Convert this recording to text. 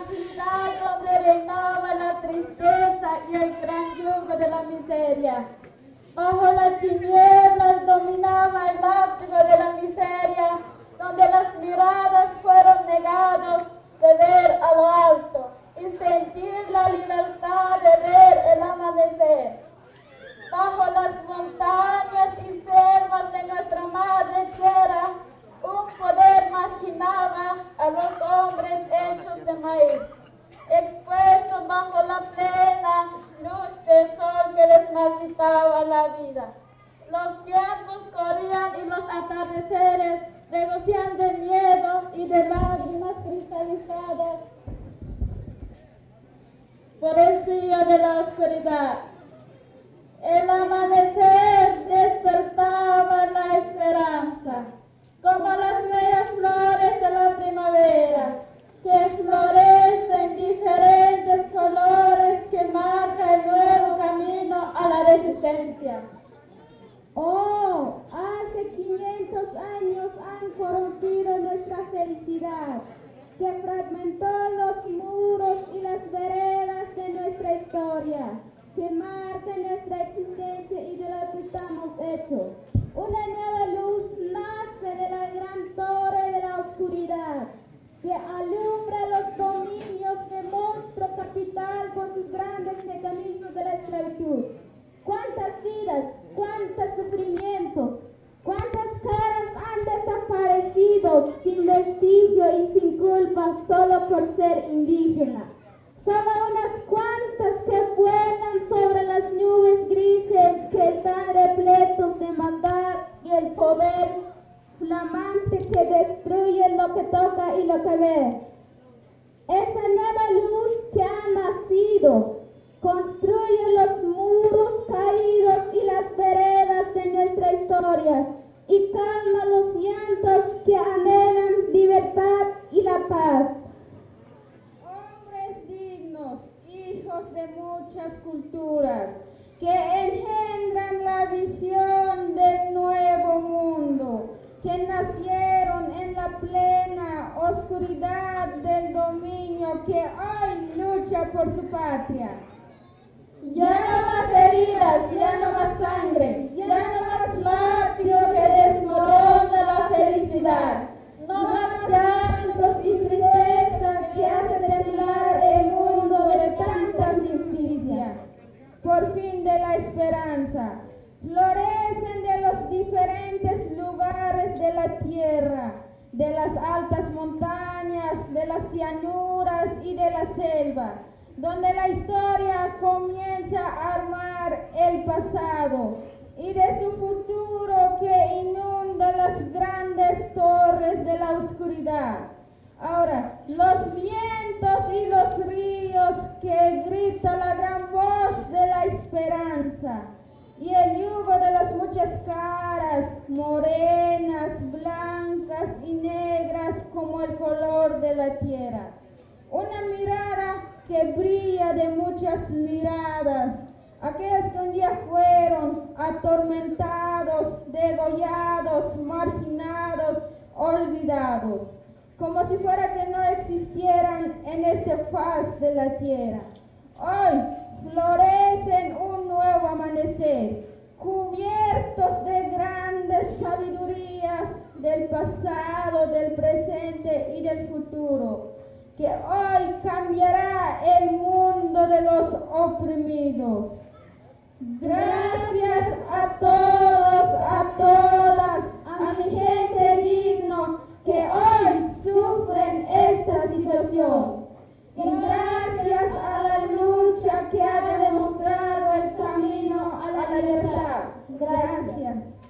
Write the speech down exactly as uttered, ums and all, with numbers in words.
tranquilidad donde reinaba la tristeza y el gran yugo de la miseria. Bajo las tinieblas dominaba el látigo de la miseria, donde las miradas fueron negados de ver a lo alto y sentir la libertad de ver el amanecer. Bajo las montañas y selvas de nuestra madre tierra, un poder marginaba a los hombres hechos de maíz, expuestos bajo la plena luz del sol que les marchitaba la vida. Los tiempos corrían y los atardeceres regocian de miedo y de lágrimas cristalizadas por el frío de la oscuridad. El amanecer despertaba la esperanza, como las bellas flores de la primavera, que florecen diferentes colores que marcan el nuevo camino a la resistencia. Oh, hace quinientos años han corrompido nuestra felicidad, que fragmentó los muros y las veredas de nuestra historia, que marca nuestra existencia y de lo que estamos hechos. Una nueva luz nace de la gran torre de la oscuridad, que alumbra los dominios de monstruo capital con sus grandes mecanismos de la esclavitud. ¿Cuántas vidas, cuántos sufrimientos, cuántas caras han desaparecido sin vestigio y sin culpa solo por ser indígena? Solo unas cuantas que vuelan sobre las nubes grises que están repletos de maldad y el poder flamante que destruye lo que toca y lo que ve. Esa nueva luz que ha nacido construye los muros caídos y las veredas de nuestra historia y calma los llantos que anhelan libertad y la paz. Hombres dignos, hijos de muchas culturas, que engendran la visión del nuevo mundo, que nacieron en la plena oscuridad del dominio que hoy lucha por su patria. Ya no más heridas, ya no más sangre, ya no más latio que desmorona la felicidad, no más llantos y tristeza que hace temblar el mundo de tantas injusticias. Por fin de la esperanza, florecen de los diferentes lugares de la tierra, de las altas montañas, de las llanuras y de la selva, donde la historia comienza a armar el pasado y de su futuro que inunda las grandes torres de la oscuridad. Ahora, los vientos y los ríos que grita la gran voz de la esperanza y el yugo de las muchas caras, morenas, blancas y negras como el color de la tierra. Una mirada que brilla de muchas miradas, aquellos que un día fueron atormentados, degollados, marginados, olvidados, como si fuera que no existieran en este faz de la tierra. Hoy florecen un nuevo amanecer, cubiertos de grandes sabidurías del pasado, del presente y del futuro, que hoy cambiará el mundo de los oprimidos. Gracias a todos, a todas, a mi gente digno que hoy sufren esta situación. Y gracias a la lucha que ha demostrado el camino a la libertad. Gracias.